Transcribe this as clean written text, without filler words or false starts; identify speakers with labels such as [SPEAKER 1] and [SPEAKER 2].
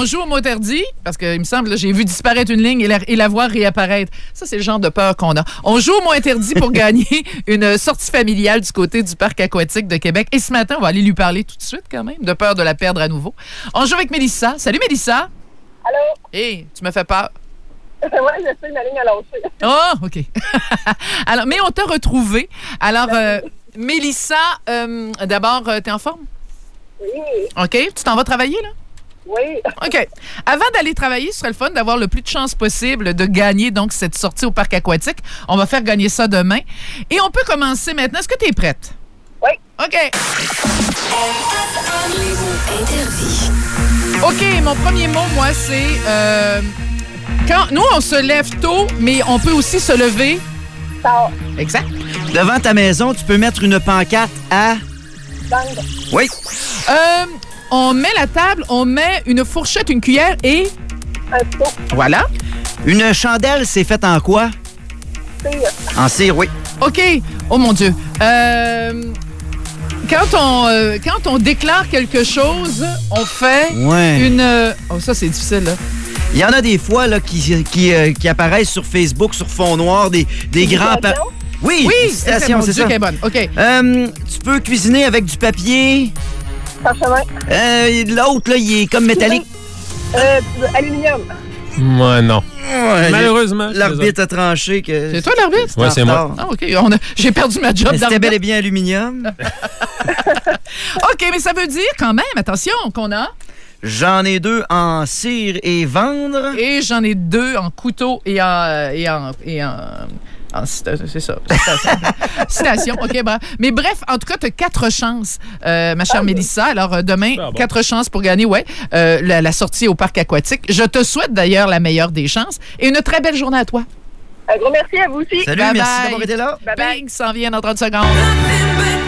[SPEAKER 1] on joue au mot interdit, parce qu'il me semble, là, j'ai vu disparaître une ligne et la voir réapparaître. Ça, c'est le genre de peur qu'on a. On joue au mot interdit pour gagner une sortie familiale du côté du parc aquatique de Québec. Et ce matin, on va aller lui parler tout de suite quand même, de peur de la perdre à nouveau. On joue avec Mélissa. Salut Mélissa.
[SPEAKER 2] Allô?
[SPEAKER 1] Hey, tu me fais peur.
[SPEAKER 2] Oui, je sais, ma ligne a lâché.
[SPEAKER 1] Oh, OK. Alors, mais on t'a retrouvé. Alors, Mélissa, d'abord, t'es en forme?
[SPEAKER 2] Oui.
[SPEAKER 1] OK. Tu t'en vas travailler, là?
[SPEAKER 2] Oui.
[SPEAKER 1] OK. Avant d'aller travailler, ce serait le fun d'avoir le plus de chances possible de gagner donc cette sortie au parc aquatique. On va faire gagner ça demain. Et on peut commencer maintenant. Est-ce que tu es prête?
[SPEAKER 2] Oui.
[SPEAKER 1] OK. OK, mon premier mot, moi, c'est... quand nous, on se lève tôt, mais on peut aussi se lever...
[SPEAKER 2] Tard.
[SPEAKER 1] Exact.
[SPEAKER 3] Devant ta maison, tu peux mettre une pancarte à...
[SPEAKER 2] Bande.
[SPEAKER 3] Oui.
[SPEAKER 1] On met la table, on met une fourchette, une cuillère et...
[SPEAKER 2] Un seau.
[SPEAKER 1] Voilà.
[SPEAKER 3] Une chandelle, c'est faite en quoi?
[SPEAKER 2] Cire.
[SPEAKER 3] En cire, oui.
[SPEAKER 1] OK. Oh, mon Dieu. Quand on déclare quelque chose, on fait une... Oh, ça, c'est difficile, là.
[SPEAKER 3] Il y en a des fois là, qui apparaissent sur Facebook, sur fond noir, des grands... Oui, citation, c'est ça.
[SPEAKER 1] Dieu, bonne. OK.
[SPEAKER 3] Tu peux cuisiner avec du papier.
[SPEAKER 2] Parchemin.
[SPEAKER 3] L'autre, là, il est comme métallique.
[SPEAKER 2] Aluminium.
[SPEAKER 4] Moi, non.
[SPEAKER 3] Ouais,
[SPEAKER 4] Malheureusement.
[SPEAKER 3] l'arbitre a tranché que...
[SPEAKER 1] C'est toi l'arbitre?
[SPEAKER 4] Oui, c'est moi.
[SPEAKER 1] Ah, OK. J'ai perdu ma job
[SPEAKER 3] Mais c'était
[SPEAKER 1] d'arbitre.
[SPEAKER 3] bel et bien aluminium.
[SPEAKER 1] OK, mais ça veut dire quand même, attention, qu'on a...
[SPEAKER 3] J'en ai 2 en cire et vendre.
[SPEAKER 1] Et j'en ai 2 en couteau et en c'est ça. Citation. OK, bah. Mais bref, en tout cas, tu as 4 chances, ma chère Mélissa. Alors, demain, 4 chances pour gagner, la sortie au parc aquatique. Je te souhaite d'ailleurs la meilleure des chances et une très belle journée à toi.
[SPEAKER 2] Un gros merci à vous aussi.
[SPEAKER 3] Salut,
[SPEAKER 1] Bye
[SPEAKER 3] merci
[SPEAKER 1] bye.
[SPEAKER 3] d'avoir été là.
[SPEAKER 2] Bye bye.
[SPEAKER 1] Ping s'en vient dans 30 secondes.